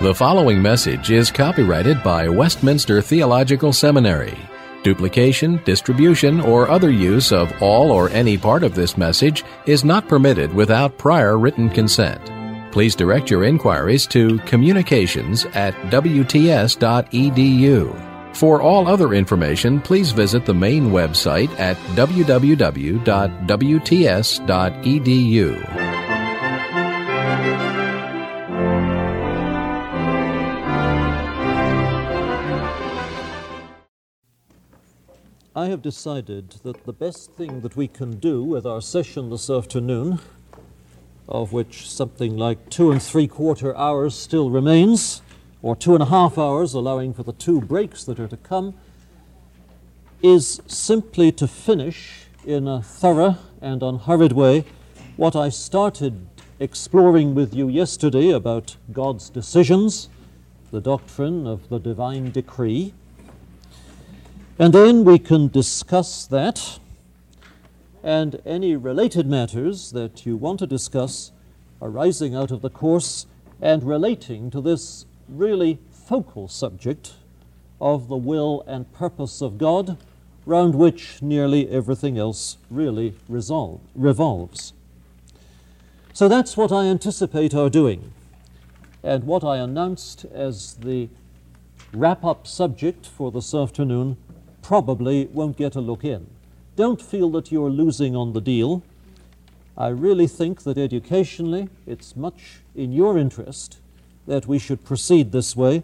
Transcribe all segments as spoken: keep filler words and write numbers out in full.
The following message is copyrighted by Westminster Theological Seminary. Duplication, distribution, or other use of all or any part of this message is not permitted without prior written consent. Please direct your inquiries to communications at w t s dot e d u. For all other information, please visit the main website at w w w dot w t s dot e d u. I have decided that the best thing that we can do with our session this afternoon, of which something like two and three quarter hours still remains, or two and a half hours, allowing for the two breaks that are to come, is simply to finish in a thorough and unhurried way what I started exploring with you yesterday about God's decisions, the doctrine of the divine decree. And then we can discuss that and any related matters that you want to discuss arising out of the course and relating to this really focal subject of the will and purpose of God, round which nearly everything else really resolve, revolves. So that's what I anticipate our doing, and what I announced as the wrap-up subject for this afternoon probably won't get a look in. Don't feel that you're losing on the deal. I really think that educationally it's much in your interest that we should proceed this way.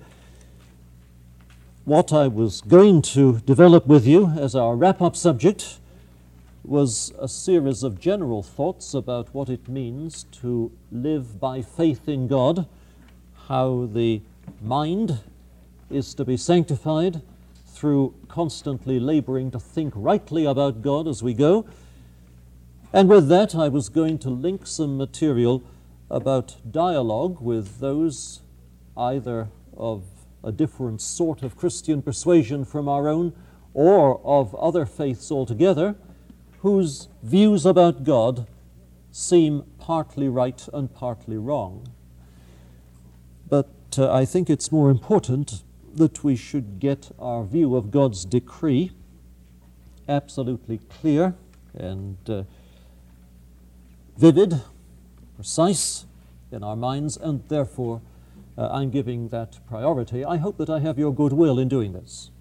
What I was going to develop with you as our wrap-up subject was a series of general thoughts about what it means to live by faith in God, how the mind is to be sanctified through constantly laboring to think rightly about God as we go. And with that, I was going to link some material about dialogue with those either of a different sort of Christian persuasion from our own or of other faiths altogether, whose views about God seem partly right and partly wrong. But uh, I think it's more important that we should get our view of God's decree absolutely clear and uh, vivid, precise in our minds, and therefore uh, I'm giving that priority. I hope that I have your goodwill in doing this.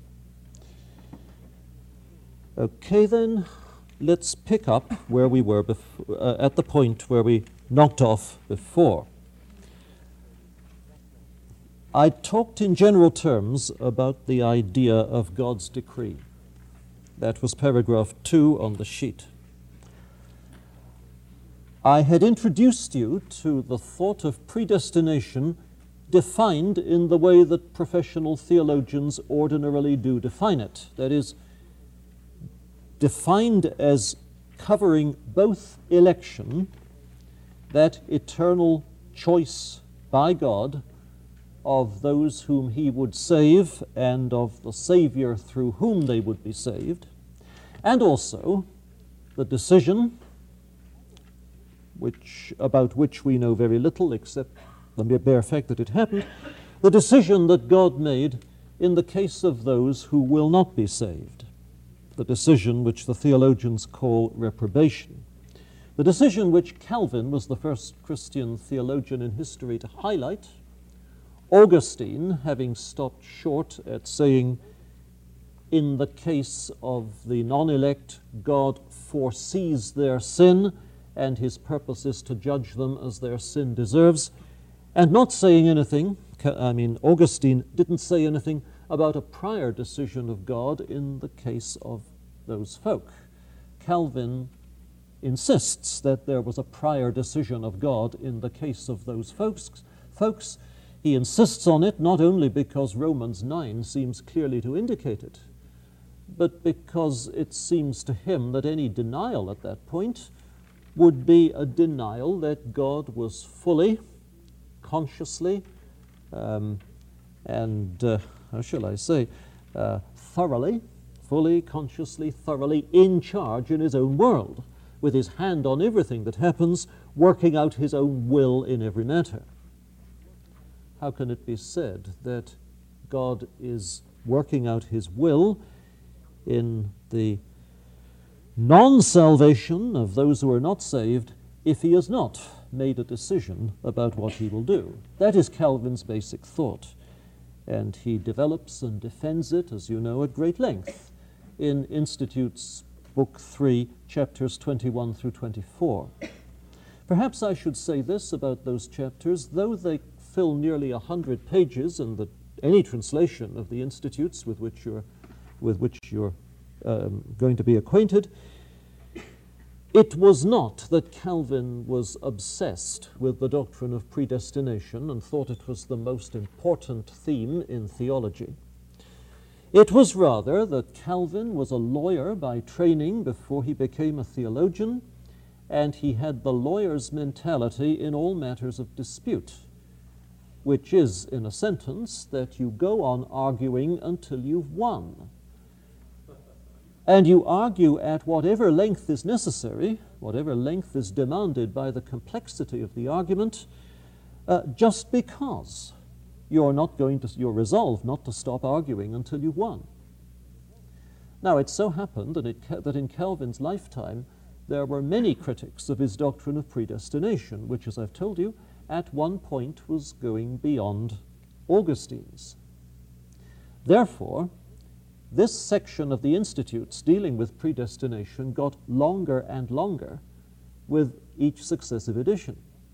Okay, then, let's pick up where we were bef- uh, at the point where we knocked off before. I talked in general terms about the idea of God's decree. That was paragraph two on the sheet. I had introduced you to the thought of predestination defined in the way that professional theologians ordinarily do define it. That is, defined as covering both election, that eternal choice by God of those whom he would save and of the Savior through whom they would be saved, and also the decision which about which we know very little except the bare fact that it happened, the decision that God made in the case of those who will not be saved, the decision which the theologians call reprobation, the decision which Calvin was the first Christian theologian in history to highlight, Augustine having stopped short at saying, in the case of the non-elect, God foresees their sin, and his purpose is to judge them as their sin deserves, and not saying anything, I mean, Augustine didn't say anything about a prior decision of God in the case of those folk. Calvin insists that there was a prior decision of God in the case of those folks. folks. He insists on it not only because Romans nine seems clearly to indicate it, but because it seems to him that any denial at that point would be a denial that God was fully, consciously, um, and, uh, how shall I say, uh, thoroughly, fully, consciously, thoroughly in charge in his own world, with his hand on everything that happens, working out his own will in every matter. how can it be said that God is working out his will in the non-salvation of those who are not saved if he has not made a decision about what he will do? That is Calvin's basic thought, and he develops and defends it, as you know, at great length in Institutes Book three, chapters twenty-one through twenty-four. Perhaps I should say this about those chapters: though they fill nearly a hundred pages in the, any translation of the Institutes with which you're, with which you're um, going to be acquainted, it was not that Calvin was obsessed with the doctrine of predestination and thought it was the most important theme in theology. It was rather that Calvin was a lawyer by training before he became a theologian, and he had the lawyer's mentality in all matters of dispute, which is, in a sentence, that you go on arguing until you've won. And you argue at whatever length is necessary, whatever length is demanded by the complexity of the argument, uh, just because you're not going to, you're resolved not to stop arguing until you've won. Now, it so happened that, it, that in Calvin's lifetime, there were many critics of his doctrine of predestination, which, as I've told you, at one point was going beyond Augustine's. Therefore, this section of the Institutes dealing with predestination got longer and longer with each successive edition.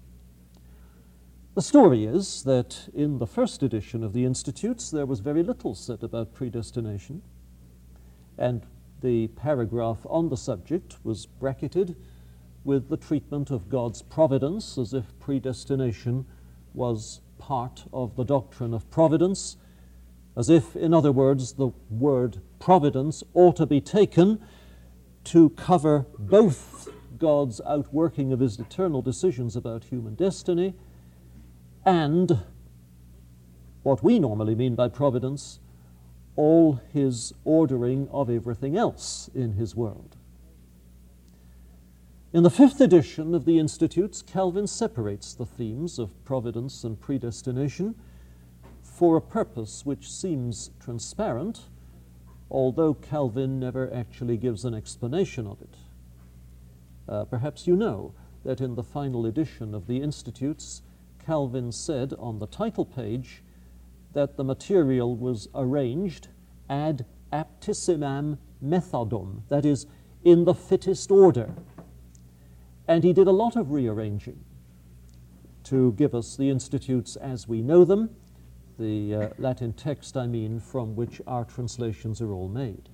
The story is that in the first edition of the Institutes, there was very little said about predestination, and the paragraph on the subject was bracketed with the treatment of God's providence, as if predestination was part of the doctrine of providence, as if, in other words, the word providence ought to be taken to cover both God's outworking of his eternal decisions about human destiny and what we normally mean by providence, all his ordering of everything else in his world. In the fifth edition of the Institutes, Calvin separates the themes of providence and predestination for a purpose which seems transparent, although Calvin never actually gives an explanation of it. Uh, perhaps you know that in the final edition of the Institutes, Calvin said on the title page that the material was arranged ad aptissimam methodum, that is, in the fittest order. And he did a lot of rearranging to give us the Institutes as we know them, the uh, Latin text, I mean, from which our translations are all made.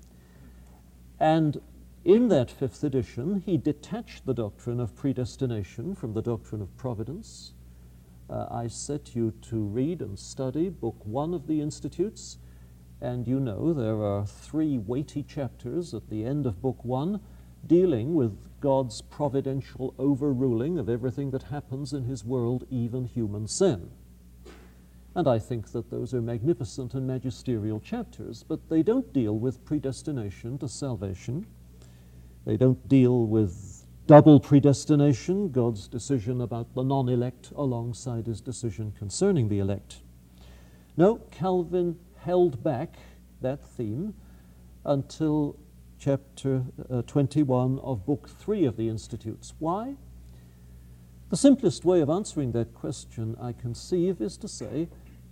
And in that fifth edition, he detached the doctrine of predestination from the doctrine of providence. Uh, I set you to read and study Book One of the Institutes, and you know there are three weighty chapters at the end of Book One dealing with God's providential overruling of everything that happens in his world, even human sin. And I think that those are magnificent and magisterial chapters, but they don't deal with predestination to salvation. They don't deal with double predestination, God's decision about the non-elect alongside his decision concerning the elect. No, Calvin held back that theme until chapter uh, twenty-one of Book three of the Institutes. Why? The simplest way of answering that question, I conceive, is to say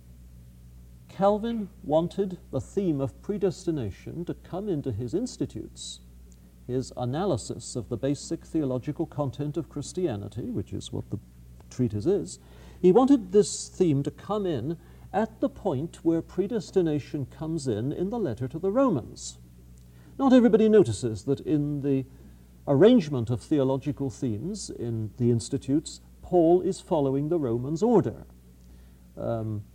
Calvin wanted the theme of predestination to come into his Institutes, his analysis of the basic theological content of Christianity, which is what the treatise is. He wanted this theme to come in at the point where predestination comes in in the letter to the Romans. Not everybody notices that in the arrangement of theological themes in the Institutes, Paul is following the Romans order. Um,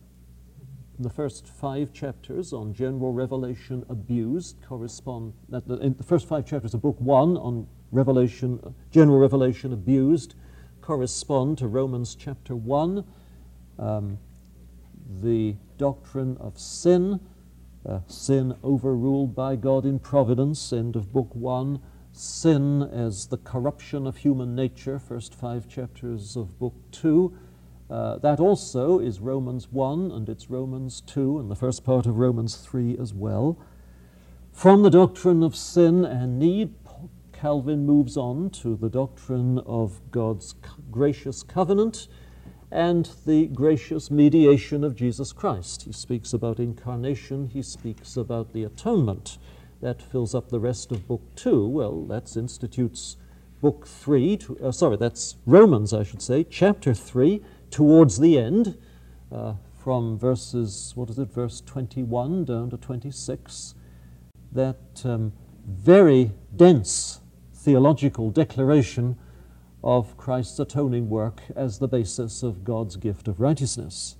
in the first five chapters on general revelation abused correspond, that the, in the first five chapters of Book One on revelation, uh, general revelation abused correspond to Romans chapter one, um, the doctrine of sin, uh, sin overruled by God in providence, end of Book One, sin as the corruption of human nature, first five chapters of Book Two, Uh, that also is Romans one, and it's Romans two, and the first part of Romans three as well. From the doctrine of sin and need, Calvin moves on to the doctrine of God's gracious covenant and the gracious mediation of Jesus Christ. He speaks about incarnation, he speaks about the atonement. That fills up the rest of Book two. Well, that's Institutes Book three, to, uh, sorry, that's Romans, I should say, chapter three, towards the end, uh, from verses, what is it, verse twenty-one down to twenty-six. That um, very dense theological declaration of Christ's atoning work as the basis of God's gift of righteousness.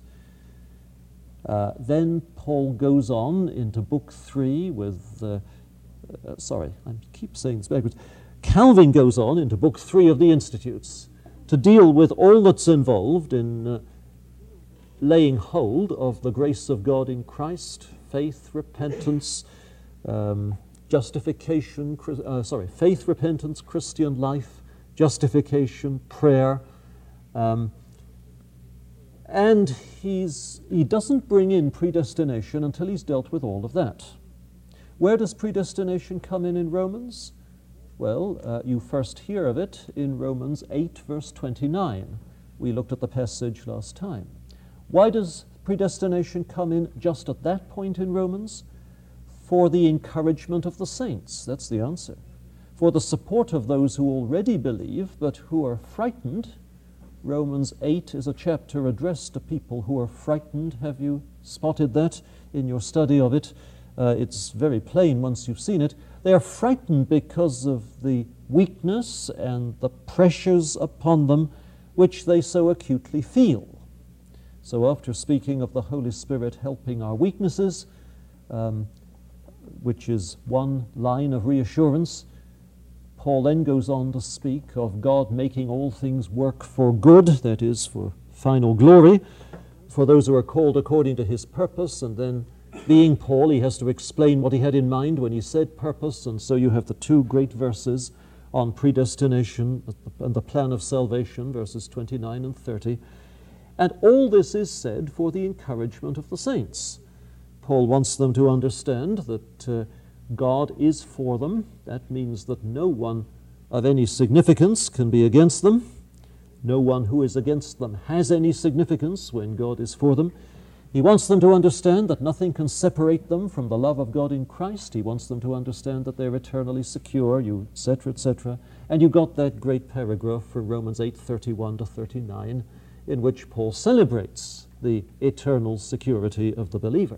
Uh, then Paul goes on into Book three with, uh, uh, sorry, I keep saying this backwards. Calvin goes on into Book three of the Institutes to deal with all that's involved in uh, laying hold of the grace of God in Christ, faith, repentance, um, justification, uh, sorry, faith, repentance, Christian life, justification, prayer, um, and he's, he doesn't bring in predestination until he's dealt with all of that. Where does predestination come in in Romans? Well, uh, you first hear of it in Romans eight, verse twenty-nine. We looked at the passage last time. Why does predestination come in just at that point in Romans? For the encouragement of the saints. That's the answer. For the support of those who already believe but who are frightened. Romans eight is a chapter addressed to people who are frightened. Have you spotted that in your study of it? Uh, it's very plain once you've seen it. They are frightened because of the weakness and the pressures upon them which they so acutely feel. So after speaking of the Holy Spirit helping our weaknesses, um, which is one line of reassurance, Paul then goes on to speak of God making all things work for good, that is, for final glory, for those who are called according to his purpose. And then, being Paul, he has to explain what he had in mind when he said purpose, and so you have the two great verses on predestination and the plan of salvation, verses twenty-nine and thirty. And all this is said for the encouragement of the saints. Paul wants them to understand that uh, God is for them. That means that no one of any significance can be against them. No one who is against them has any significance when God is for them. He wants them to understand that nothing can separate them from the love of God in Christ. He wants them to understand that they're eternally secure, you, et cetera, et cetera. And you got that great paragraph from Romans eight, thirty-one to thirty-nine, in which Paul celebrates the eternal security of the believer.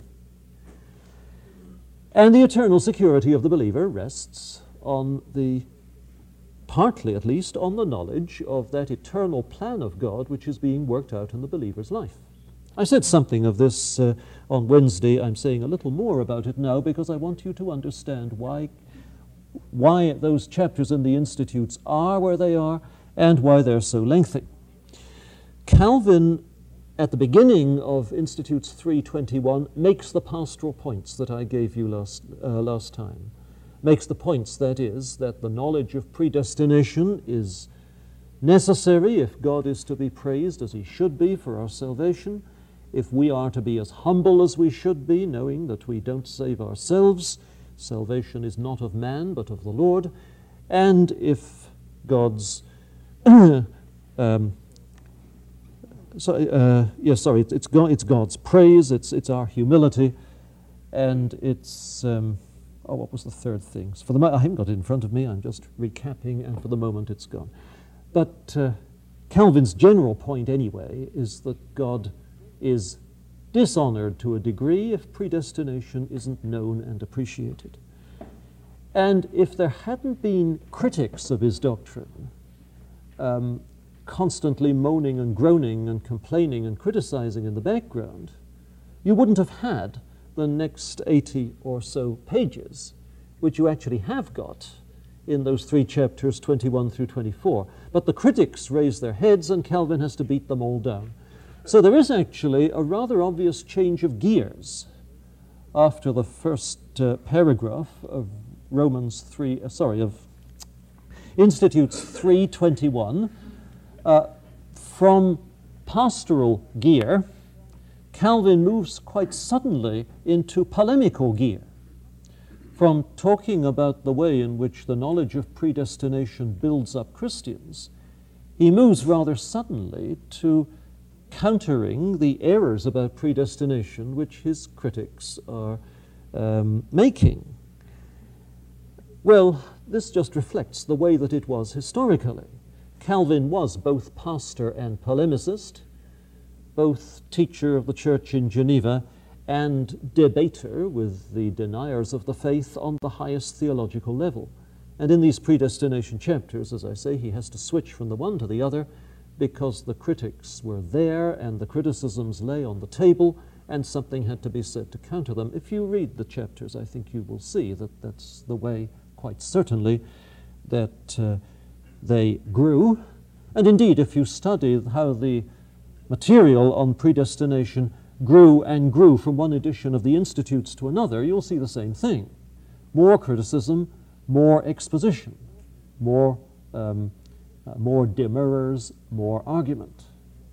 And the eternal security of the believer rests on the, partly at least, on the knowledge of that eternal plan of God which is being worked out in the believer's life. I said something of this uh, on Wednesday. I'm saying a little more about it now because I want you to understand why, why those chapters in the Institutes are where they are and why they're so lengthy. Calvin, at the beginning of Institutes three twenty-one, makes the pastoral points that I gave you last, uh, last time. Makes the points, that is, that the knowledge of predestination is necessary if God is to be praised as he should be for our salvation, if we are to be as humble as we should be, knowing that we don't save ourselves, salvation is not of man but of the Lord, and if God's um, So, uh, yes, sorry, it's, it's, God, it's God's praise, it's, it's our humility, and it's, um, oh, what was the third thing? So for the mo- I haven't got it in front of me, I'm just recapping, and for the moment it's gone. But uh, Calvin's general point, anyway, is that God is dishonored to a degree if predestination isn't known and appreciated. And if there hadn't been critics of his doctrine, um, constantly moaning and groaning and complaining and criticizing in the background, you wouldn't have had the next eighty or so pages, which you actually have got in those three chapters, twenty-one through twenty-four. But the critics raise their heads and Calvin has to beat them all down. So there is actually a rather obvious change of gears after the first uh, paragraph of Romans three, uh, sorry, of Institutes three twenty-one, Uh, from pastoral gear, Calvin moves quite suddenly into polemical gear. From talking about the way in which the knowledge of predestination builds up Christians, he moves rather suddenly to countering the errors about predestination which his critics are um, making. Well, this just reflects the way that it was historically. Calvin was both pastor and polemicist, both teacher of the church in Geneva and debater with the deniers of the faith on the highest theological level. And in these predestination chapters, as I say, he has to switch from the one to the other because the critics were there and the criticisms lay on the table and something had to be said to counter them. If you read the chapters, I think you will see that that's the way, quite certainly, that uh, they grew. And indeed, if you study how the material on predestination grew and grew from one edition of the Institutes to another, you'll see the same thing. More criticism, more exposition, more, um, uh, more demurrers, more argument.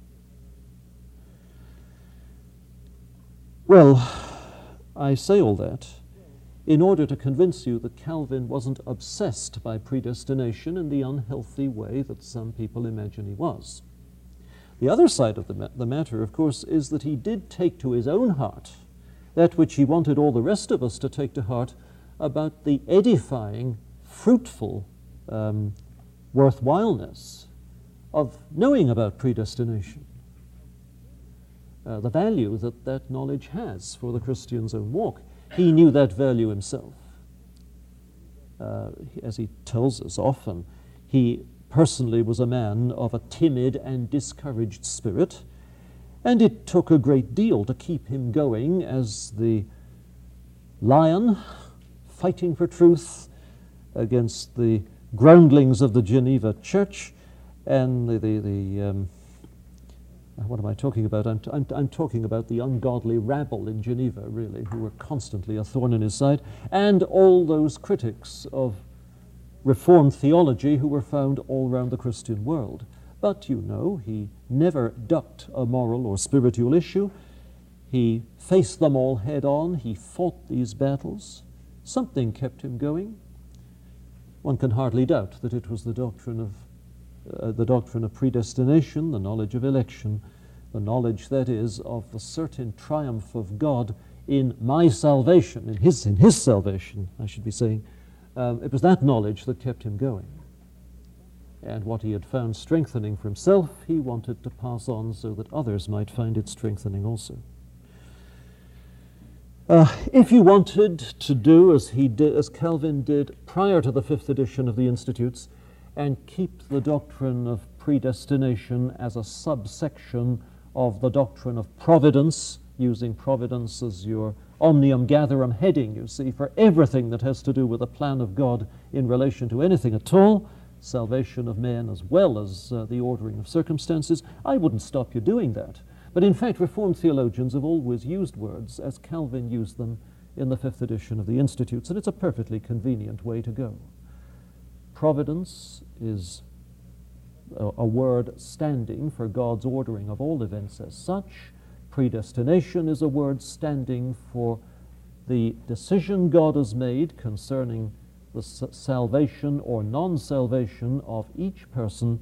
Well, I say all that in order to convince you that Calvin wasn't obsessed by predestination in the unhealthy way that some people imagine he was. The other side of the, ma- the matter, of course, is that he did take to his own heart that which he wanted all the rest of us to take to heart about the edifying, fruitful um, worthwhileness of knowing about predestination, uh, the value that that knowledge has for the Christian's own walk. He knew that value himself. Uh, as he tells us often, he personally was a man of a timid and discouraged spirit, and it took a great deal to keep him going as the lion fighting for truth against the groundlings of the Geneva Church and the, the, the um, what am I talking about? I'm, t- I'm, t- I'm talking about the ungodly rabble in Geneva, really, who were constantly a thorn in his side, and all those critics of Reformed theology who were found all around the Christian world. But, you know, he never ducked a moral or spiritual issue. He faced them all head on. He fought these battles. Something kept him going. One can hardly doubt that it was the doctrine of uh, the doctrine of predestination, the knowledge of election, the knowledge, that is, of the certain triumph of God in my salvation, in his, in his salvation, I should be saying. Um, it was that knowledge that kept him going. And what he had found strengthening for himself, he wanted to pass on so that others might find it strengthening also. Uh, if you wanted to do as he did, as Calvin did prior to the fifth edition of the Institutes, and keep the doctrine of predestination as a subsection of the doctrine of providence, using providence as your omnium gatherum heading, you see, for everything that has to do with the plan of God in relation to anything at all, salvation of men as well as uh, the ordering of circumstances, I wouldn't stop you doing that. But in fact, Reformed theologians have always used words as Calvin used them in the fifth edition of the Institutes, and it's a perfectly convenient way to go. Providence is a, a word standing for God's ordering of all events as such. Predestination is a word standing for the decision God has made concerning the s- salvation or non-salvation of each person,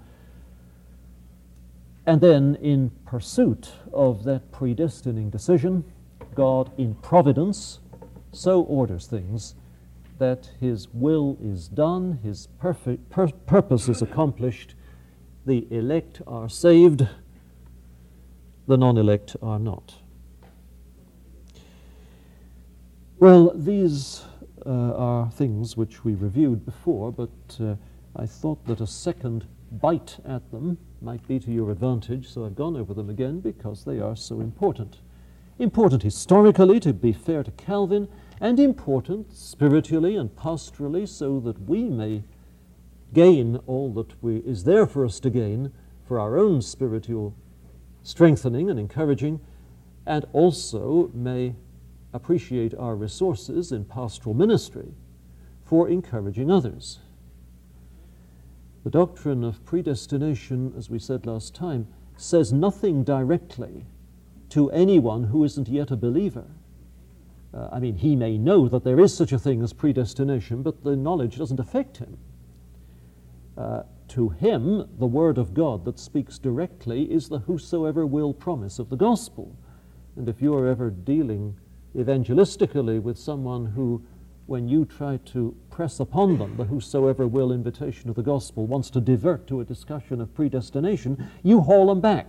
and then in pursuit of that predestining decision, God in providence so orders things that his will is done, his perfect pur- purpose is accomplished, the elect are saved, the non-elect are not. Well, these uh, are things which we reviewed before, but uh, I thought that a second bite at them might be to your advantage, so I've gone over them again because they are so important. Important historically, to be fair to Calvin, and important spiritually and pastorally, so that we may gain all that we, is there for us to gain for our own spiritual strengthening and encouraging, and also may appreciate our resources in pastoral ministry for encouraging others. The doctrine of predestination, as we said last time, says nothing directly to anyone who isn't yet a believer. Uh, I mean, he may know that there is such a thing as predestination, but the knowledge doesn't affect him. Uh, to him, the word of God that speaks directly is the whosoever will promise of the gospel. And if you are ever dealing evangelistically with someone who, when you try to press upon them the whosoever will invitation of the gospel, wants to divert to a discussion of predestination, you haul them back.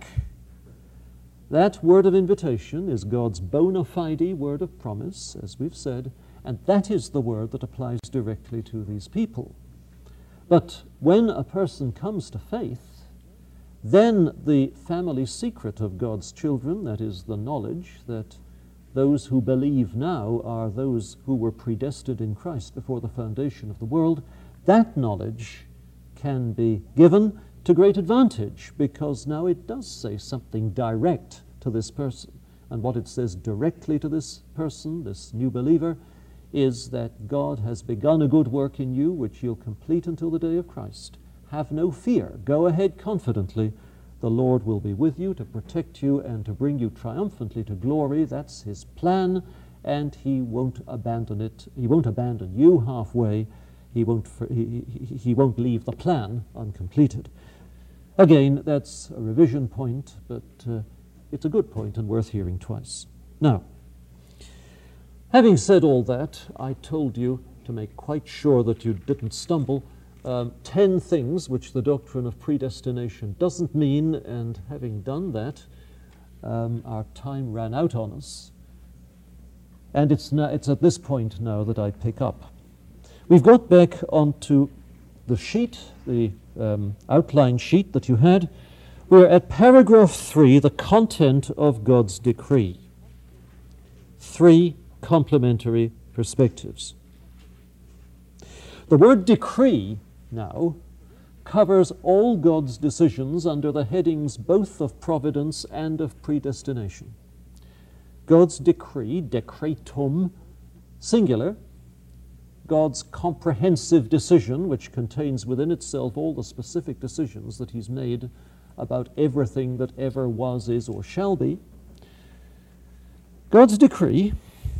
That word of invitation is God's bona fide word of promise, as we've said, and that is the word that applies directly to these people. But when a person comes to faith, then the family secret of God's children, that is the knowledge that those who believe now are those who were predestined in Christ before the foundation of the world, that knowledge can be given to great advantage, because now it does say something direct to this person. And what it says directly to this person, this new believer, is that God has begun a good work in you, which you'll complete until the day of Christ. Have no fear. Go ahead confidently. The Lord will be with you to protect you and to bring you triumphantly to glory. That's his plan, and he won't abandon it. He won't abandon you halfway. He won't, he, he, he won't leave the plan uncompleted. Again, that's a revision point, but uh, it's a good point and worth hearing twice. Now, having said all that, I told you, to make quite sure that you didn't stumble, um, ten things which the doctrine of predestination doesn't mean, and having done that, um, our time ran out on us. And it's, now, it's at this point now that I pick up. We've got back onto the sheet, the um, outline sheet that you had. We're at paragraph three, the content of God's decree. Three complementary perspectives. The word decree now covers all God's decisions under the headings both of providence and of predestination. God's decree, decretum, singular, God's comprehensive decision, which contains within itself all the specific decisions that he's made about everything that ever was, is, or shall be. God's decree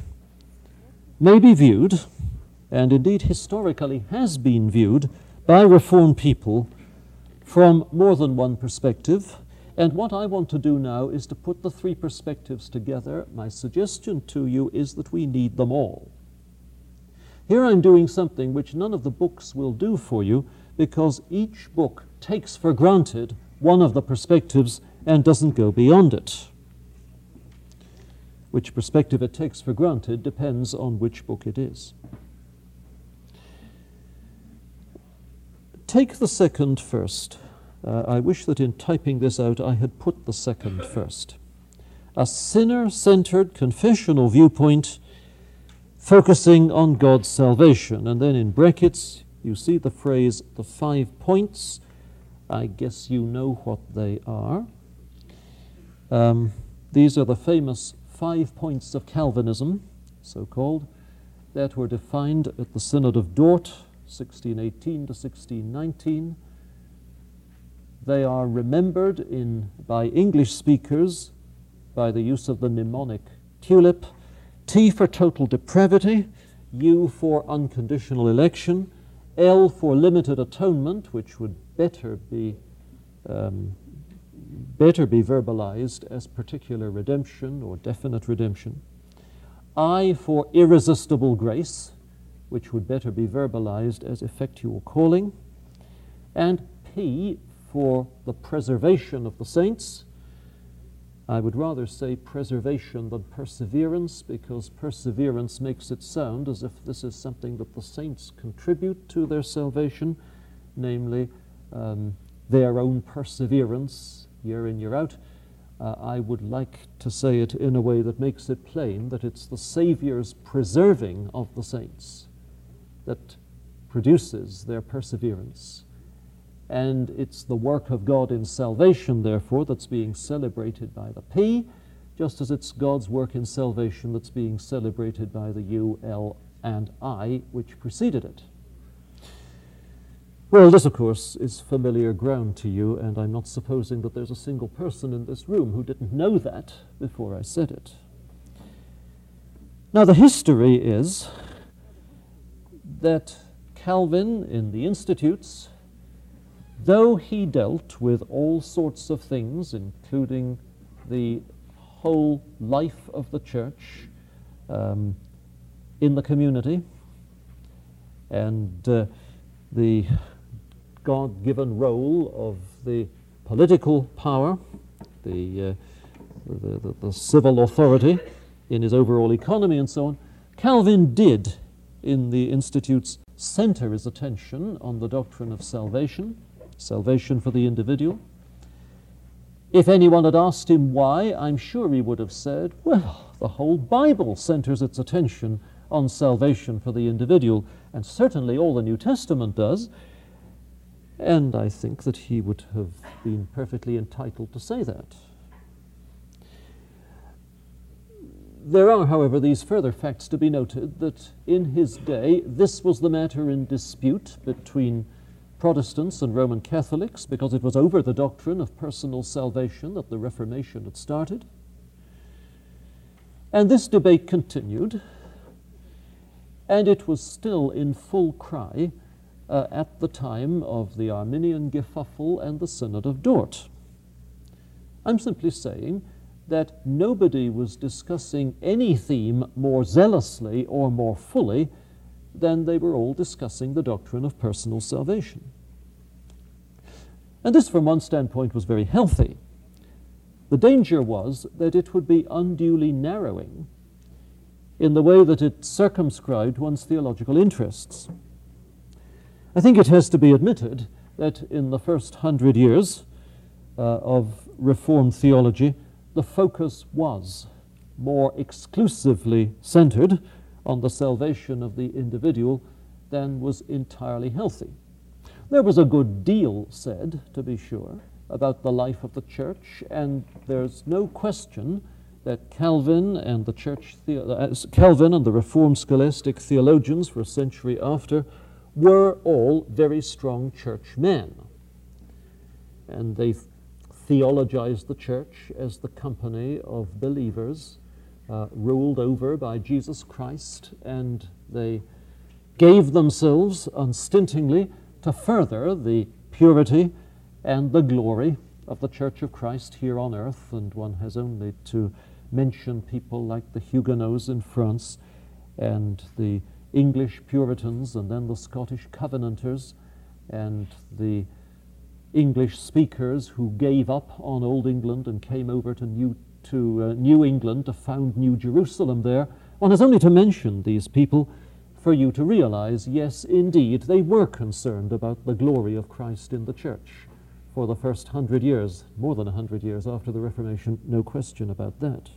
may be viewed, and indeed historically has been viewed, by Reformed people from more than one perspective. And what I want to do now is to put the three perspectives together. My suggestion to you is that we need them all. Here I'm doing something which none of the books will do for you, because each book takes for granted one of the perspectives and doesn't go beyond it. Which perspective it takes for granted depends on which book it is. Take the second first. Uh, I wish that in typing this out I had put the second first. A sinner-centered confessional viewpoint focusing on God's salvation. And then in brackets you see the phrase, the five points. I guess you know what they are. Um, these are the famous five points of Calvinism, so-called, that were defined at the Synod of Dort, sixteen eighteen to sixteen nineteen. They are remembered in by English speakers by the use of the mnemonic TULIP. T for total depravity, U for unconditional election, L for limited atonement, which would better be um, better be verbalized as particular redemption or definite redemption. I for irresistible grace, which would better be verbalized as effectual calling. And P for the preservation of the saints. I would rather say preservation than perseverance, because perseverance makes it sound as if this is something that the saints contribute to their salvation, namely um, their own perseverance year in, year out. Uh, I would like to say it in a way that makes it plain that it's the Savior's preserving of the saints that produces their perseverance. And it's the work of God in salvation, therefore, that's being celebrated by the P, just as it's God's work in salvation that's being celebrated by the U, L, and I, which preceded it. Well, this, of course, is familiar ground to you, and I'm not supposing that there's a single person in this room who didn't know that before I said it. Now, the history is that Calvin, in the Institutes, though he dealt with all sorts of things, including the whole life of the church um, in the community, and uh, the God-given role of the political power, the, uh, the, the, the civil authority in his overall economy and so on, Calvin did, in the Institutes, center his attention on the doctrine of salvation, salvation for the individual. If anyone had asked him why, I'm sure he would have said, well, the whole Bible centers its attention on salvation for the individual, and certainly all the New Testament does. And I think that he would have been perfectly entitled to say that. There are, however, these further facts to be noted, that in his day this was the matter in dispute between Protestants and Roman Catholics, because it was over the doctrine of personal salvation that the Reformation had started. And this debate continued, and it was still in full cry Uh, at the time of the Arminian Gefuffle and the Synod of Dort. I'm simply saying that nobody was discussing any theme more zealously or more fully than they were all discussing the doctrine of personal salvation. And this, from one standpoint, was very healthy. The danger was that it would be unduly narrowing in the way that it circumscribed one's theological interests. I think it has to be admitted that in the first hundred years uh, of Reformed theology, the focus was more exclusively centered on the salvation of the individual than was entirely healthy. There was a good deal said, to be sure, about the life of the church, and there's no question that Calvin and the church, the- uh, Calvin and the Reformed scholastic theologians for a century after were all very strong churchmen. And they th- theologized the church as the company of believers uh, ruled over by Jesus Christ, and they gave themselves unstintingly to further the purity and the glory of the Church of Christ here on earth. And one has only to mention people like the Huguenots in France and the English Puritans, and then the Scottish Covenanters, and the English speakers who gave up on Old England and came over to New, to, uh, New England to found New Jerusalem there. One has only to mention these people for you to realize, yes, indeed, they were concerned about the glory of Christ in the church for the first hundred years, more than a hundred years after the Reformation, no question about that.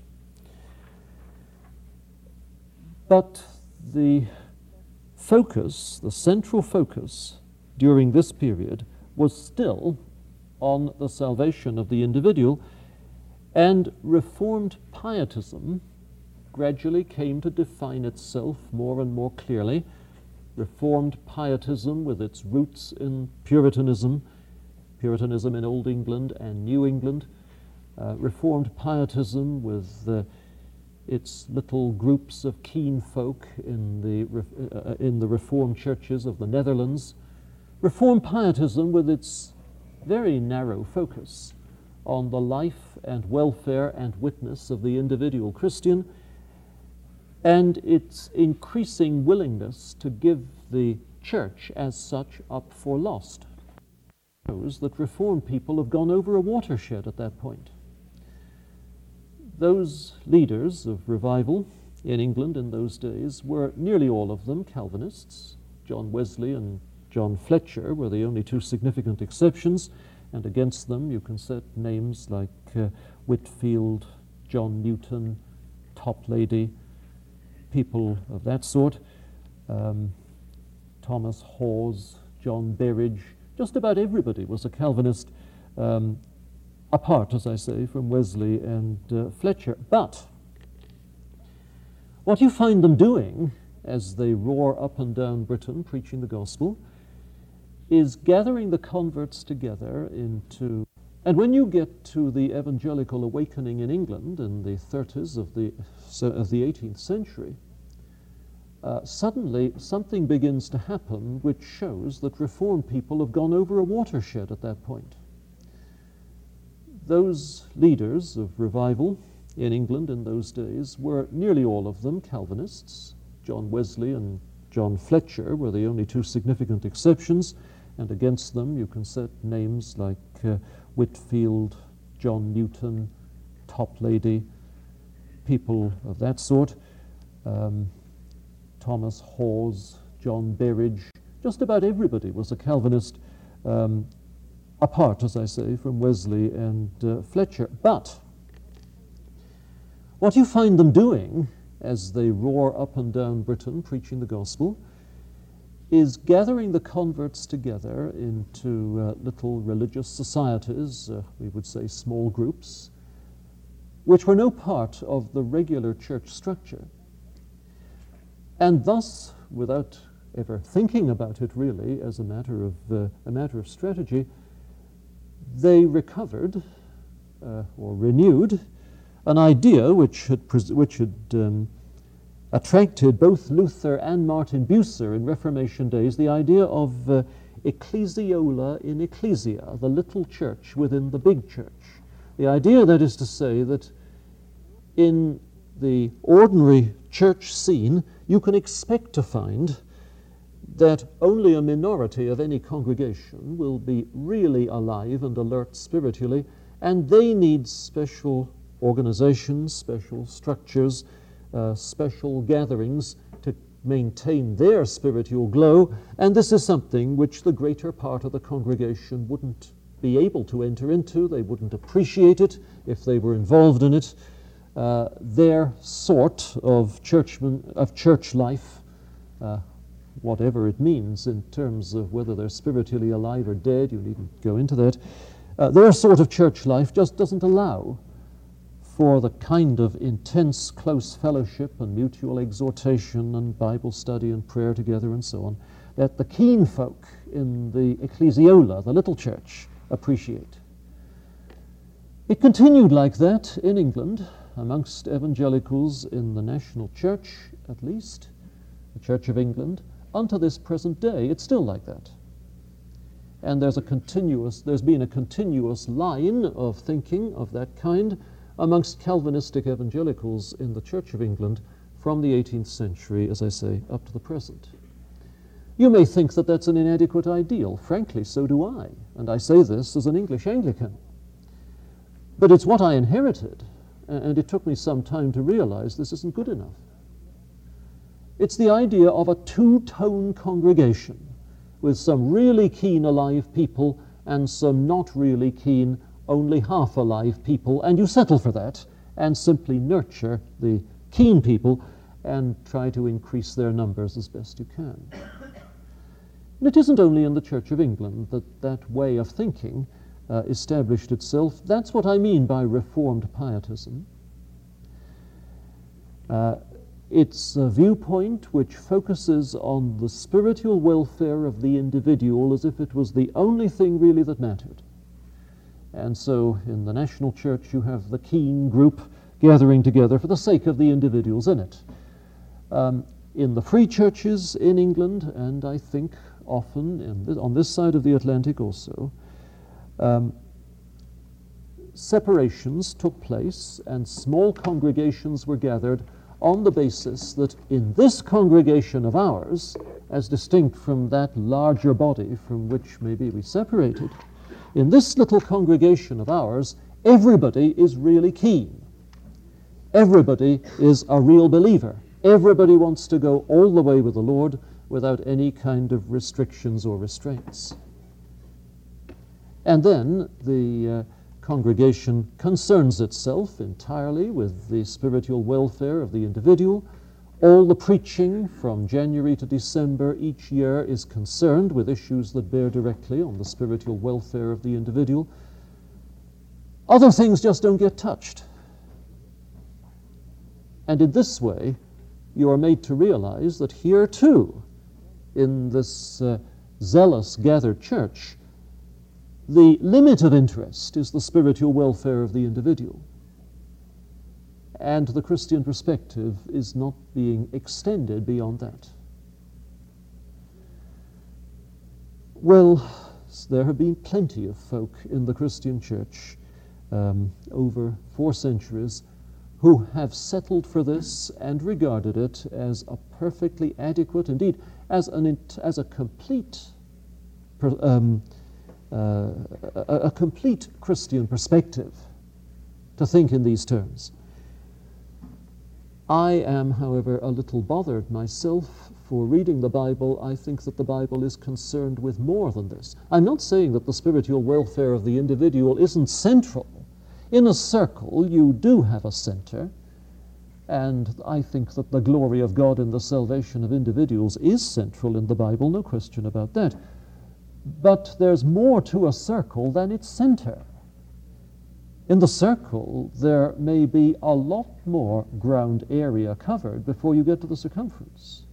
But the focus, the central focus during this period was still on the salvation of the individual, and Reformed pietism gradually came to define itself more and more clearly. Reformed pietism, with its roots in Puritanism, Puritanism in Old England and New England, uh, Reformed pietism with uh, its little groups of keen folk in the, uh, in the Reformed churches of the Netherlands, Reformed pietism with its very narrow focus on the life and welfare and witness of the individual Christian, and its increasing willingness to give the church as such up for lost. It shows that Reformed people have gone over a watershed at that point. Those leaders of revival in England in those days were nearly all of them Calvinists. John Wesley and John Fletcher were the only two significant exceptions, and against them you can set names like uh, Whitfield, John Newton, Toplady, people of that sort, um, Thomas Hawes, John Berridge. Just about everybody was a Calvinist, um, apart, as I say, from Wesley and uh, Fletcher. But what you find them doing as they roar up and down Britain preaching the gospel is gathering the converts together into... And when you get to the evangelical awakening in England in the thirties of the, of the eighteenth century, uh, suddenly something begins to happen which shows that Reformed people have gone over a watershed at that point. Those leaders of revival in England in those days were nearly all of them Calvinists. John Wesley and John Fletcher were the only two significant exceptions, and against them you can set names like uh, Whitfield, John Newton, Toplady, people of that sort, um, Thomas Hawes, John Berridge. Just about everybody was a Calvinist, um, apart, as I say, from Wesley and uh, Fletcher. But what you find them doing as they roar up and down Britain preaching the gospel is gathering the converts together into uh, little religious societies, uh, we would say small groups, which were no part of the regular church structure. And thus, without ever thinking about it really as a matter of, uh, a matter of strategy, they recovered uh, or renewed an idea which had, pres- which had um, attracted both Luther and Martin Bucer in Reformation days, the idea of uh, ecclesiola in ecclesia, the little church within the big church. The idea, that is to say, that in the ordinary church scene, you can expect to find that only a minority of any congregation will be really alive and alert spiritually, and they need special organizations, special structures, uh, special gatherings to maintain their spiritual glow, and this is something which the greater part of the congregation wouldn't be able to enter into. They wouldn't appreciate it if they were involved in it. Uh, their sort of churchman, of church life, uh, whatever it means in terms of whether they're spiritually alive or dead, you needn't go into that, uh, their sort of church life just doesn't allow for the kind of intense, close fellowship and mutual exhortation and Bible study and prayer together and so on, that the keen folk in the ecclesiola, the little church, appreciate. It continued like that in England, amongst evangelicals in the national church, at least, the Church of England, unto this present day. It's still like that. And there's a continuous, there's been a continuous line of thinking of that kind amongst Calvinistic evangelicals in the Church of England from the eighteenth century, as I say, up to the present. You may think that that's an inadequate ideal. Frankly, so do I. And I say this as an English Anglican. But it's what I inherited, and it took me some time to realize this isn't good enough. It's the idea of a two-tone congregation with some really keen, alive people and some not really keen, only half alive people, and you settle for that and simply nurture the keen people and try to increase their numbers as best you can. And it isn't only in the Church of England that that way of thinking uh, established itself. That's what I mean by Reformed pietism. Uh, it's a viewpoint which focuses on the spiritual welfare of the individual as if it was the only thing really that mattered. And so in the national church you have the keen group gathering together for the sake of the individuals in it. Um, in the free churches in England, and I think often in this, on this side of the Atlantic also, um, separations took place and small congregations were gathered on the basis that in this congregation of ours, as distinct from that larger body from which maybe we separated, in this little congregation of ours, everybody is really keen. Everybody is a real believer. Everybody wants to go all the way with the Lord without any kind of restrictions or restraints. And then the uh, congregation concerns itself entirely with the spiritual welfare of the individual. All the preaching from January to December each year is concerned with issues that bear directly on the spiritual welfare of the individual. Other things just don't get touched. And in this way, you are made to realize that here too, in this uh, zealous gathered church, the limit of interest is the spiritual welfare of the individual. And the Christian perspective is not being extended beyond that. Well, there have been plenty of folk in the Christian church um, over four centuries who have settled for this and regarded it as a perfectly adequate, indeed, as an as a complete, um, uh, a, a complete Christian perspective to think in these terms. I am, however, a little bothered myself for reading the Bible. I think that the Bible is concerned with more than this. I'm not saying that the spiritual welfare of the individual isn't central. In a circle, you do have a center, and I think that the glory of God in the salvation of individuals is central in the Bible, no question about that. But there's more to a circle than its center. In the circle, there may be a lot more ground area covered before you get to the circumference.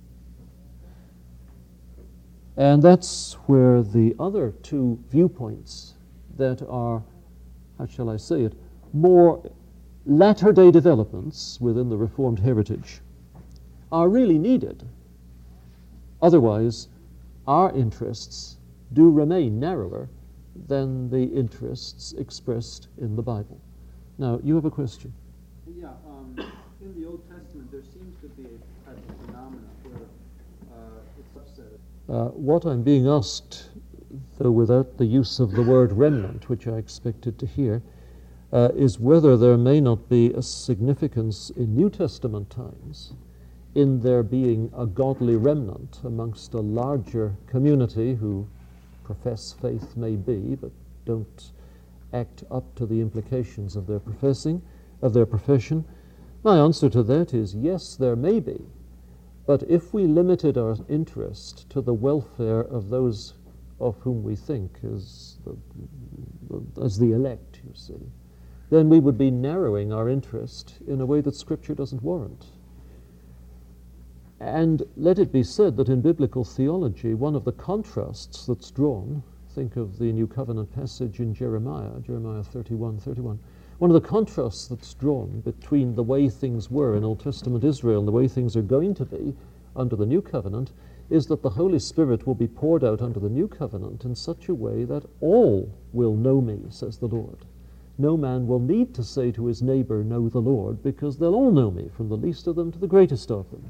And that's where the other two viewpoints that are, how shall I say it, more latter-day developments within the Reformed heritage are really needed. Otherwise, our interests do remain narrower than the interests expressed in the Bible. Now, you have a question. Yeah, um, in the Old Testament, there seems to be a type of phenomenon where uh, it's upset. Uh, what I'm being asked, though without the use of the word remnant, which I expected to hear, uh, is whether there may not be a significance in New Testament times in there being a godly remnant amongst a larger community who profess faith may be, but don't act up to the implications of their professing, of their profession. My answer to that is yes, there may be. But if we limited our interest to the welfare of those of whom we think as the, as the elect, you see, then we would be narrowing our interest in a way that Scripture doesn't warrant. And let it be said that in biblical theology, one of the contrasts that's drawn, think of the New Covenant passage in Jeremiah, Jeremiah thirty-one, thirty-one, one of the contrasts that's drawn between the way things were in Old Testament Israel and the way things are going to be under the New Covenant is that the Holy Spirit will be poured out under the New Covenant in such a way that all will know me, says the Lord. No man will need to say to his neighbor, know the Lord, because they'll all know me, from the least of them to the greatest of them.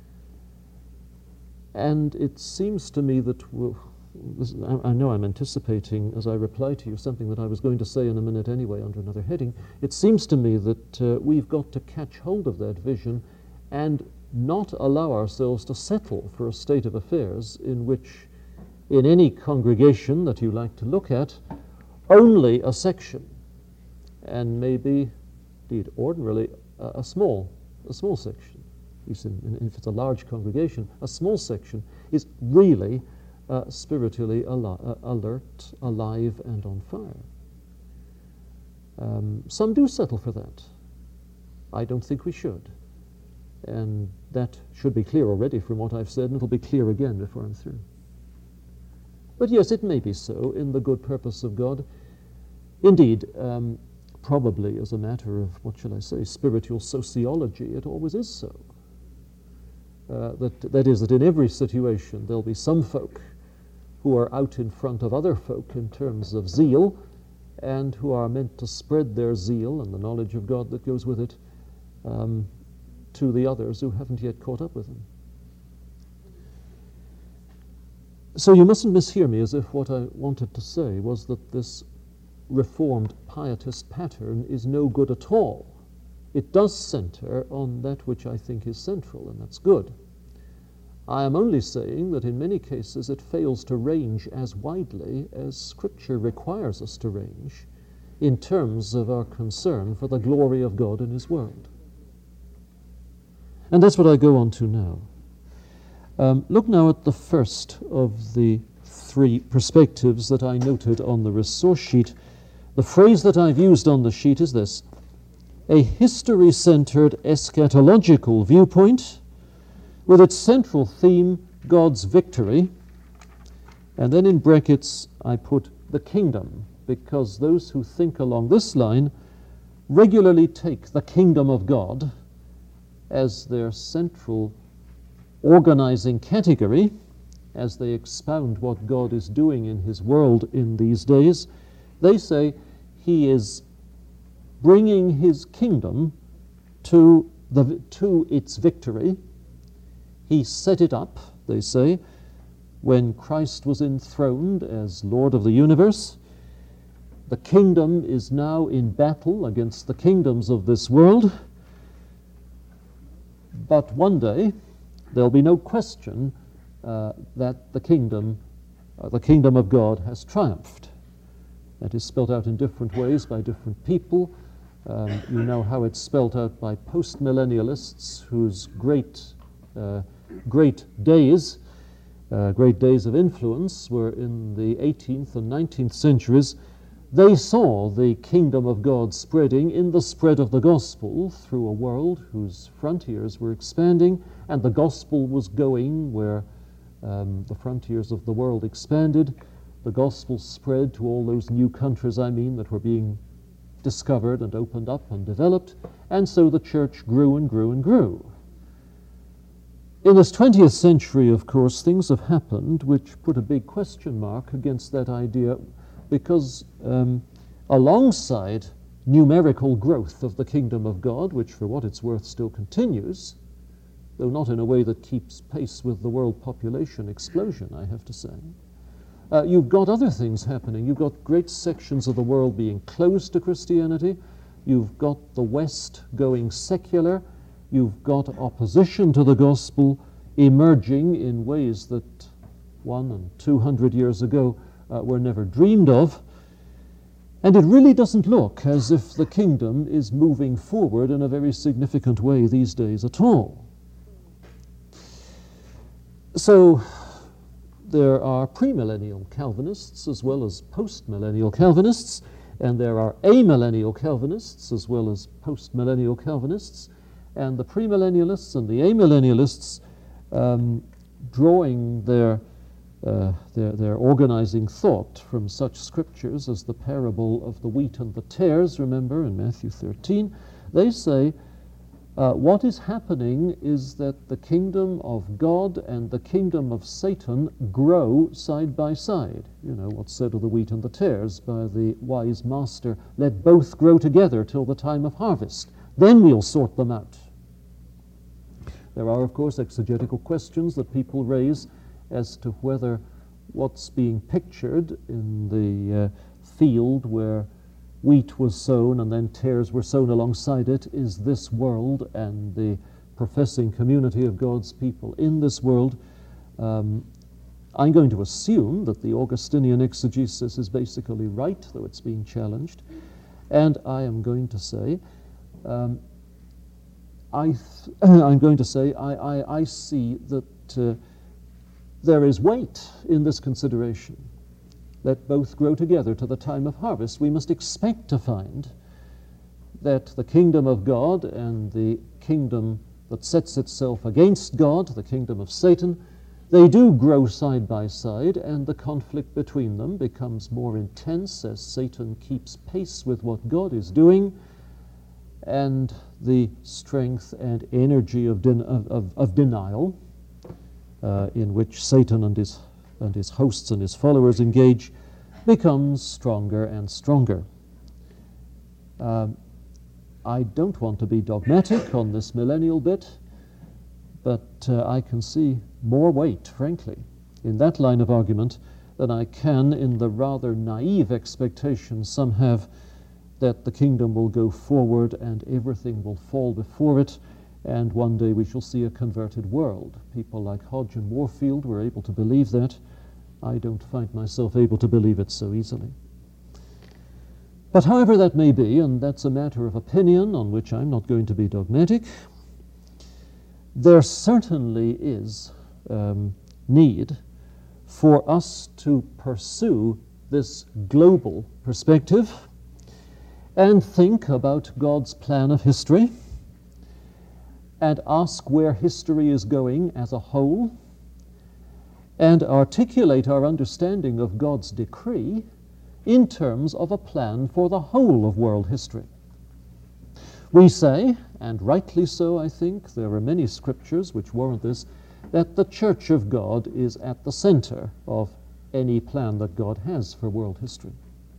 And it seems to me that, we'll, this, I, I know I'm anticipating as I reply to you something that I was going to say in a minute anyway under another heading. It seems to me that uh, we've got to catch hold of that vision and not allow ourselves to settle for a state of affairs in which, in any congregation that you like to look at, only a section, and maybe, indeed, ordinarily, a, a small, a small section, In, if it's a large congregation, a small section is really uh, spiritually al- uh, alert, alive, and on fire. Um, some do settle for that. I don't think we should. And that should be clear already from what I've said, and it'll be clear again before I'm through. But yes, it may be so in the good purpose of God. Indeed, um, probably as a matter of, what shall I say, spiritual sociology, it always is so. Uh, that, that is, that in every situation there'll be some folk who are out in front of other folk in terms of zeal, and who are meant to spread their zeal and the knowledge of God that goes with it um, to the others who haven't yet caught up with them. So you mustn't mishear me as if what I wanted to say was that this Reformed pietist pattern is no good at all. It does center on that which I think is central, and that's good. I am only saying that in many cases it fails to range as widely as Scripture requires us to range in terms of our concern for the glory of God in His world. And that's what I go on to now. Um, look now at the first of the three perspectives that I noted on the resource sheet. The phrase that I've used on the sheet is this: a history-centered eschatological viewpoint with its central theme, God's victory, And then in brackets I put the kingdom, because those who think along this line regularly take the kingdom of God as their central organizing category as they expound what God is doing in his world in these days. They say he is bringing his kingdom to the to its victory. He set it up, they say, when Christ was enthroned as Lord of the universe. The kingdom is now in battle against the kingdoms of this world. But one day, there'll be no question uh, that the kingdom, uh, the kingdom of God has triumphed. That is spelled out in different ways by different people. Um, you know how it's spelled out by post-millennialists whose great, uh, great days, uh, great days of influence were in the eighteenth and nineteenth centuries. They saw the kingdom of God spreading in the spread of the gospel through a world whose frontiers were expanding, and the gospel was going where um, the frontiers of the world expanded. The gospel spread to all those new countries, I mean, that were being discovered and opened up and developed, and so the church grew and grew and grew. In this twentieth century, of course, things have happened which put a big question mark against that idea, because um, alongside numerical growth of the kingdom of God, which for what it's worth still continues, though not in a way that keeps pace with the world population explosion, I have to say, uh, you've got other things happening. You've got great sections of the world being closed to Christianity. You've got the West going secular. You've got opposition to the gospel emerging in ways that one and two hundred years ago Uh, were never dreamed of, and it really doesn't look as if the kingdom is moving forward in a very significant way these days at all. So there are premillennial Calvinists as well as postmillennial Calvinists, and there are amillennial Calvinists as well as postmillennial Calvinists, and the premillennialists and the amillennialists um, drawing their Uh, their, their organizing thought from such scriptures as the parable of the wheat and the tares, remember, in Matthew thirteen. They say uh, what is happening is that the kingdom of God and the kingdom of Satan grow side by side. You know what's said of the wheat and the tares by the wise master: let both grow together till the time of harvest. Then we'll sort them out. There are, of course, exegetical questions that people raise as to whether what's being pictured in the uh, field where wheat was sown and then tares were sown alongside it is this world and the professing community of God's people in this world. Um, I'm going to assume that the Augustinian exegesis is basically right, though it's being challenged. And I am going to say, um, I th- I'm going to say I, I, I see that uh, there is weight in this consideration. Let both grow together to the time of harvest. We must expect to find that the kingdom of God and the kingdom that sets itself against God, the kingdom of Satan, they do grow side by side, and the conflict between them becomes more intense as Satan keeps pace with what God is doing, and the strength and energy of, den- of, of, of denial Uh, in which Satan and his, and his hosts and his followers engage becomes stronger and stronger. Um, I don't want to be dogmatic on this millennial bit, but uh, I can see more weight, frankly, in that line of argument than I can in the rather naive expectation some have that the kingdom will go forward and everything will fall before it, and one day we shall see a converted world. People like Hodge and Warfield were able to believe that. I don't find myself able to believe it so easily. But however that may be, and that's a matter of opinion on which I'm not going to be dogmatic, there certainly is um, need for us to pursue this global perspective and think about God's plan of history and ask where history is going as a whole, and articulate our understanding of God's decree in terms of a plan for the whole of world history. We say, and rightly so I think, there are many scriptures which warrant this, that the Church of God is at the center of any plan that God has for world history.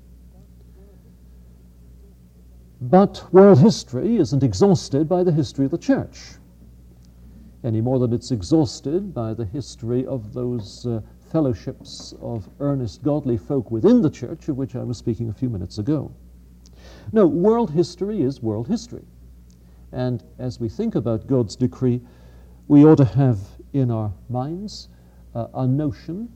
But world history isn't exhausted by the history of the Church, any more than it's exhausted by the history of those uh, fellowships of earnest godly folk within the Church of which I was speaking a few minutes ago. No, world history is world history. And as we think about God's decree, we ought to have in our minds uh, a notion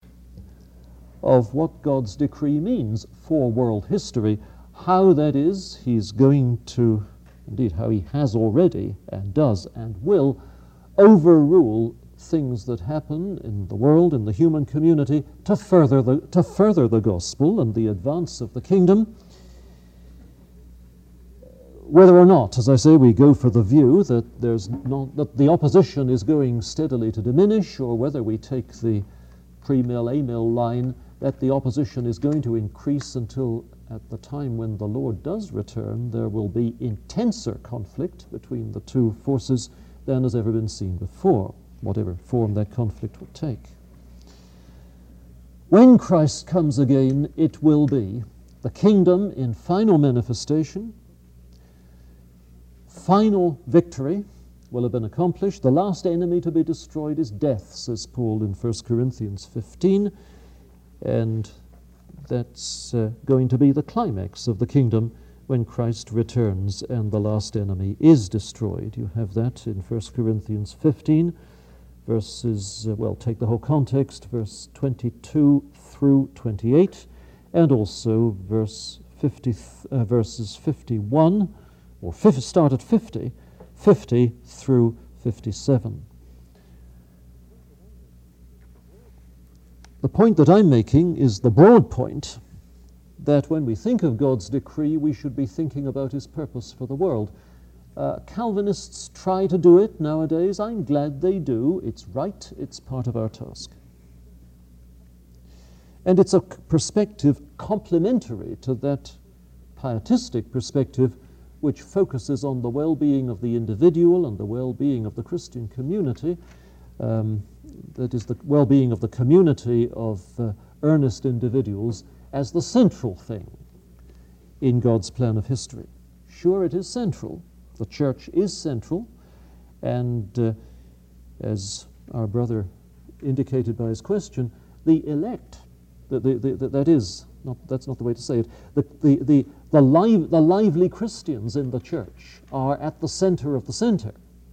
of what God's decree means for world history, how that is he's going to, indeed how he has already and does and will, overrule things that happen in the world, in the human community, to further the, to further the gospel and the advance of the kingdom. Whether or not, as I say, we go for the view that there's not, that the opposition is going steadily to diminish, or whether we take the pre-mill, a-mill line, that the opposition is going to increase until at the time when the Lord does return, there will be intenser conflict between the two forces than has ever been seen before, whatever form that conflict will take. When Christ comes again, it will be the kingdom in final manifestation. Final victory will have been accomplished. The last enemy to be destroyed is death, says Paul in First Corinthians fifteen, and that's uh, going to be the climax of the kingdom when Christ returns and the last enemy is destroyed. You have that in First Corinthians fifteen, verses, uh, well, take the whole context, verse twenty-two through twenty-eight, and also verse fifty, uh, verses fifty-one, or fifty, start at fifty, fifty through fifty-seven. The point that I'm making is the broad point that when we think of God's decree, we should be thinking about his purpose for the world. Uh, Calvinists try to do it nowadays. I'm glad they do. It's right. It's part of our task. And it's a perspective complementary to that pietistic perspective which focuses on the well-being of the individual and the well-being of the Christian community. Um, that is, the well-being of the community of uh, earnest individuals as the central thing in God's plan of history. Sure, it is central. The church is central, and uh, as our brother indicated by his question, the elect, the, the, the, that is, not, that's not the way to say it, the, the, the, the, live, the lively Christians in the church are at the center of the center.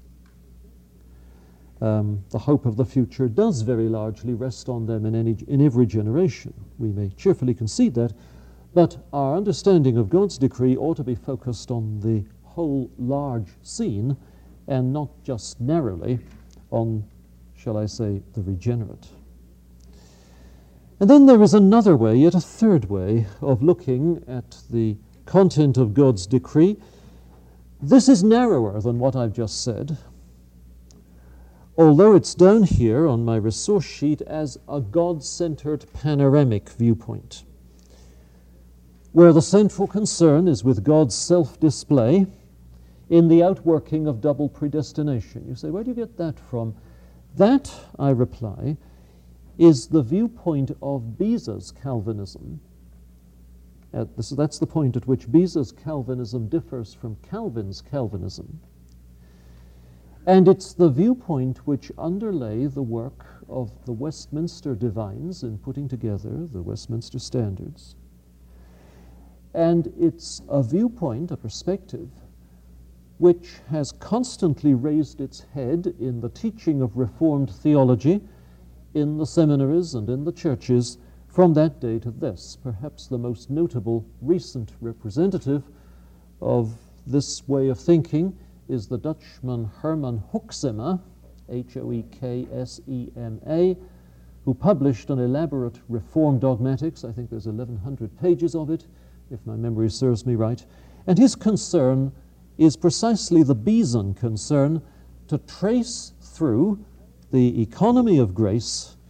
Um, the hope of the future does very largely rest on them in, any, in every generation. We may cheerfully concede that, but our understanding of God's decree ought to be focused on the whole large scene and not just narrowly on, shall I say, the regenerate. And then there is another way, yet a third way, of looking at the content of God's decree. This is narrower than what I've just said, although it's down here on my resource sheet as a God-centered panoramic viewpoint, where the central concern is with God's self-display in the outworking of double predestination. You say, where do you get that from? That, I reply, is the viewpoint of Beza's Calvinism. At this, that's the point at which Beza's Calvinism differs from Calvin's Calvinism. And it's the viewpoint which underlay the work of the Westminster divines in putting together the Westminster Standards. And it's a viewpoint, a perspective, which has constantly raised its head in the teaching of Reformed theology in the seminaries and in the churches from that day to this. Perhaps the most notable recent representative of this way of thinking is the Dutchman Herman Hoeksema, H O E K S E M A, who published an elaborate Reformed dogmatics. I think there's eleven hundred pages of it, if my memory serves me right. And his concern is precisely the Bezan concern, to trace through the economy of grace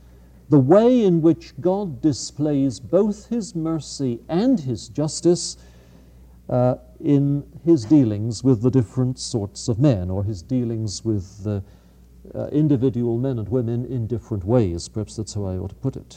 the way in which God displays both his mercy and his justice uh, in his dealings with the different sorts of men, or his dealings with uh, uh, individual men and women in different ways. Perhaps that's how I ought to put it.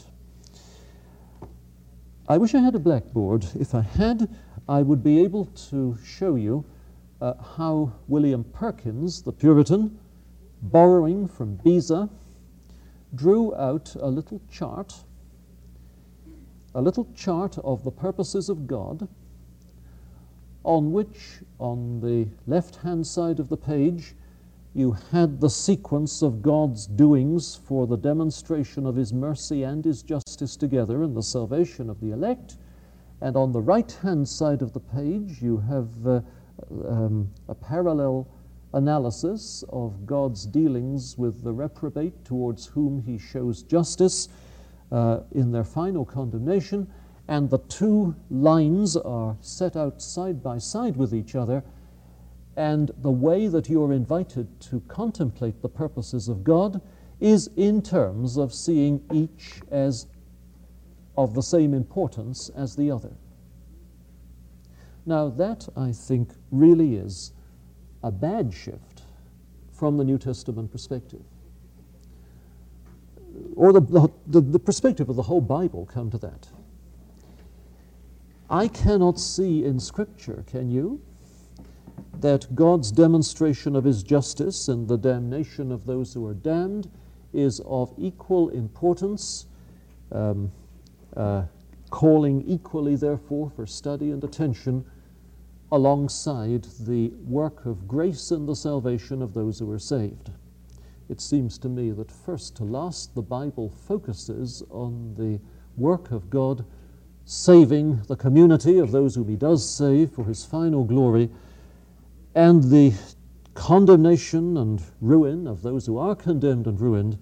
I wish I had a blackboard. If I had, I would be able to show you uh, how William Perkins, the Puritan, borrowing from Beza, drew out a little chart, a little chart of the purposes of God, on which, on the left-hand side of the page, you had the sequence of God's doings for the demonstration of his mercy and his justice together in the salvation of the elect. And on the right-hand side of the page, you have uh, um, a parallel analysis of God's dealings with the reprobate towards whom he shows justice uh, in their final condemnation. And the two lines are set out side by side with each other, and the way that you're invited to contemplate the purposes of God is in terms of seeing each as of the same importance as the other. Now that, I think, really is a bad shift from the New Testament perspective. Or the, the, the perspective of the whole Bible, come to that. I cannot see in Scripture, can you, that God's demonstration of his justice and the damnation of those who are damned is of equal importance, um, uh, calling equally, therefore, for study and attention alongside the work of grace in the salvation of those who are saved. It seems to me that first to last, the Bible focuses on the work of God saving the community of those whom he does save for his final glory, and the condemnation and ruin of those who are condemned and ruined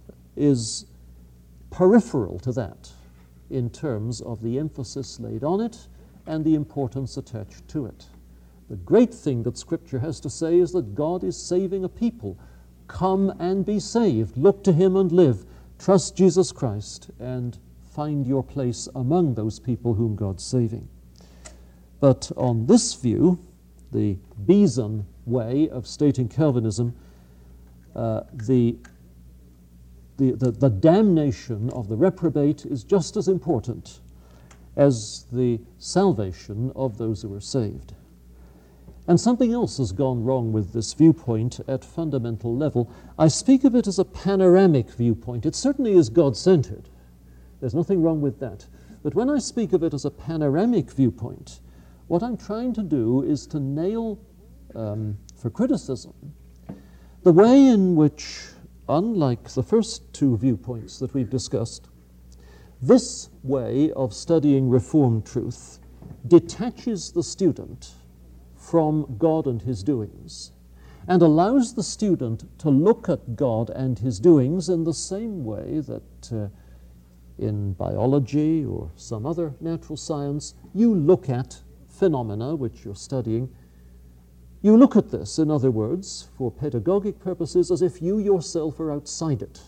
is peripheral to that in terms of the emphasis laid on it and the importance attached to it. The great thing that Scripture has to say is that God is saving a people. Come and be saved. Look to him and live. Trust Jesus Christ and find your place among those people whom God's saving. But on this view, the Bezan way of stating Calvinism, uh, the, the, the, the damnation of the reprobate is just as important as the salvation of those who are saved. And something else has gone wrong with this viewpoint at fundamental level. I speak of it as a panoramic viewpoint. It certainly is God-centered. There's nothing wrong with that. But when I speak of it as a panoramic viewpoint, what I'm trying to do is to nail um, for criticism the way in which, unlike the first two viewpoints that we've discussed, this way of studying Reformed truth detaches the student from God and his doings and allows the student to look at God and his doings in the same way that uh, in biology or some other natural science you look at phenomena which you're studying. You look at this, in other words, for pedagogic purposes, as if you yourself are outside it.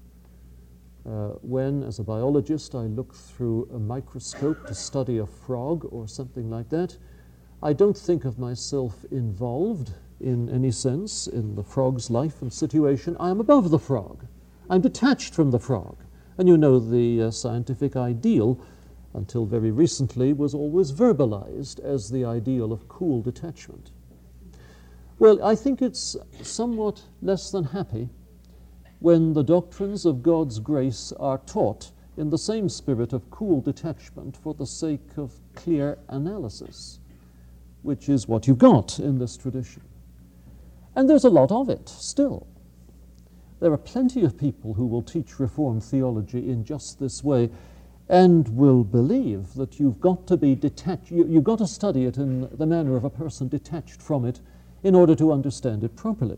Uh, when, as a biologist, I look through a microscope to study a frog or something like that, I don't think of myself involved in any sense in the frog's life and situation. I am above the frog. I'm detached from the frog. And you know the uh, scientific ideal, until very recently, was always verbalized as the ideal of cool detachment. Well, I think it's somewhat less than happy when the doctrines of God's grace are taught in the same spirit of cool detachment for the sake of clear analysis, which is what you've got in this tradition. And there's a lot of it still. There are plenty of people who will teach Reformed theology in just this way and will believe that you've got to be detached, you, you've got to study it in the manner of a person detached from it in order to understand it properly.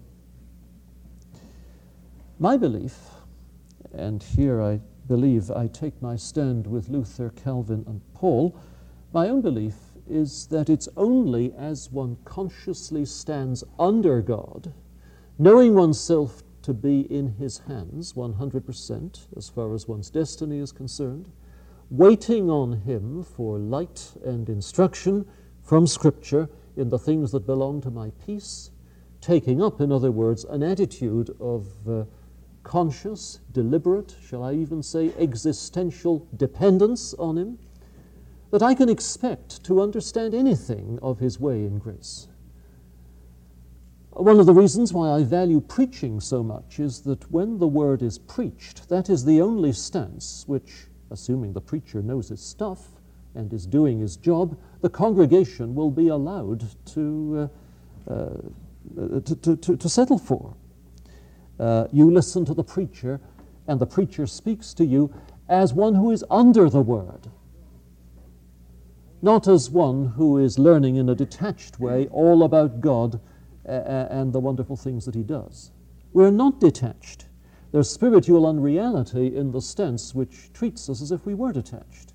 My belief, and here I believe I take my stand with Luther, Calvin, and Paul, my own belief is that it's only as one consciously stands under God, knowing oneself to be in his hands one hundred percent as far as one's destiny is concerned, waiting on him for light and instruction from Scripture in the things that belong to my peace, taking up, in other words, an attitude of uh, conscious, deliberate, shall I even say existential dependence on him, that I can expect to understand anything of his way in grace. One of the reasons why I value preaching so much is that when the word is preached, that is the only stance which, assuming the preacher knows his stuff and is doing his job, the congregation will be allowed to, uh, uh, to, to, to, to settle for. Uh, you listen to the preacher, and the preacher speaks to you as one who is under the word, not as one who is learning in a detached way all about God uh, and the wonderful things that he does. We're not detached. There's spiritual unreality in the sense which treats us as if we were detached.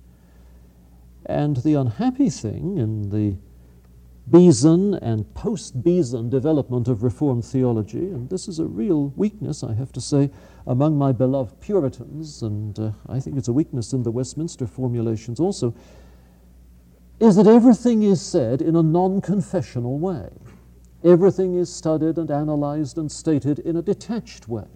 And the unhappy thing in the Beeson and post-Beeson development of Reformed theology, and this is a real weakness, I have to say, among my beloved Puritans, and uh, I think it's a weakness in the Westminster formulations also, is that everything is said in a non-confessional way. Everything is studied and analyzed and stated in a detached way.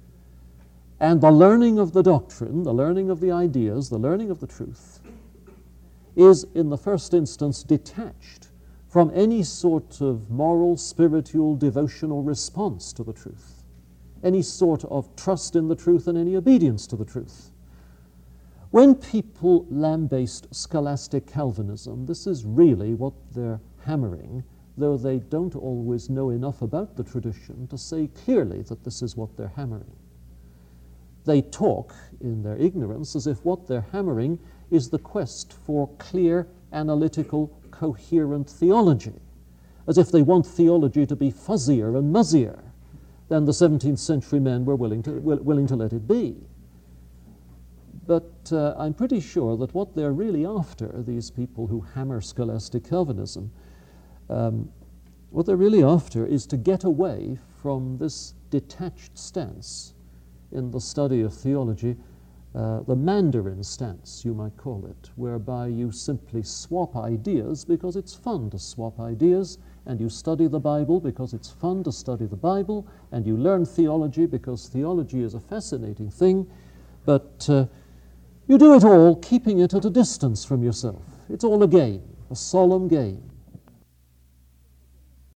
And the learning of the doctrine, the learning of the ideas, the learning of the truth, is in the first instance detached from any sort of moral, spiritual, devotional response to the truth, any sort of trust in the truth and any obedience to the truth. When people lambaste scholastic Calvinism, this is really what they're hammering, though they don't always know enough about the tradition to say clearly that this is what they're hammering. They talk in their ignorance as if what they're hammering is the quest for clear, analytical, coherent theology, as if they want theology to be fuzzier and muzzier than the seventeenth century men were willing to, willing to let it be. But uh, I'm pretty sure that what they're really after, these people who hammer scholastic Calvinism, um, what they're really after is to get away from this detached stance in the study of theology, uh, the Mandarin stance, you might call it, whereby you simply swap ideas because it's fun to swap ideas, and you study the Bible because it's fun to study the Bible, and you learn theology because theology is a fascinating thing, but uh, you do it all keeping it at a distance from yourself. It's all a game, a solemn game.